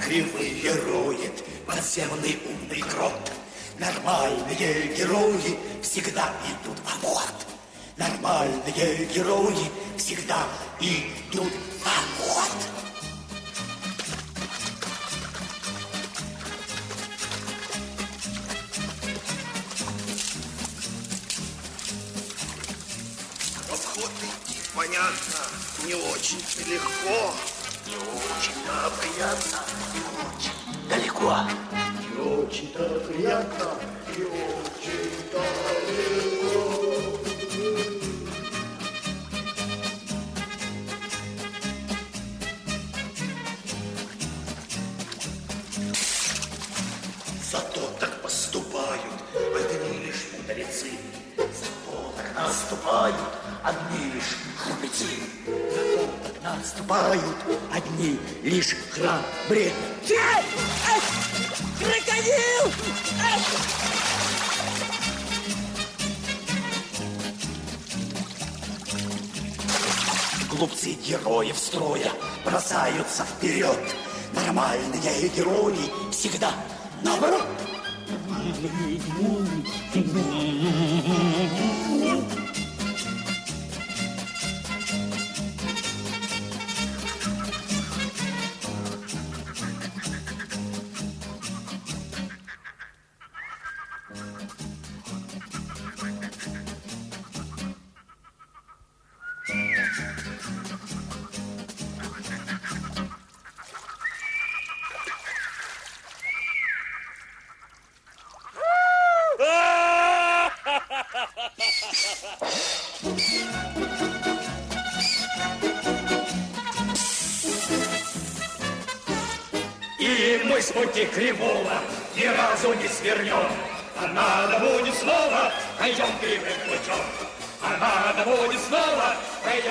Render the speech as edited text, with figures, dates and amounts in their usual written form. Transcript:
кривые роет подземный умный крот. Нормальные герои всегда идут в обход. Нормальные герои всегда идут в обход. Обход идти, понятно, не очень-то легко. Не очень-то приятно, не очень далеко. Не очень-то приятно, не очень-то легко. Зато так поступают одни лишь мудрецы. Зато так наступают одни лишь храбрецы. Зато так наступают одни лишь храбрецы. Крокодил! Глупцы героев строя бросаются вперед. Нормальные герои всегда наоборот. И мы с пути кривого ни разу не свернем. А надо будет снова, пойдем кривым путем. А надо будет снова, пойдем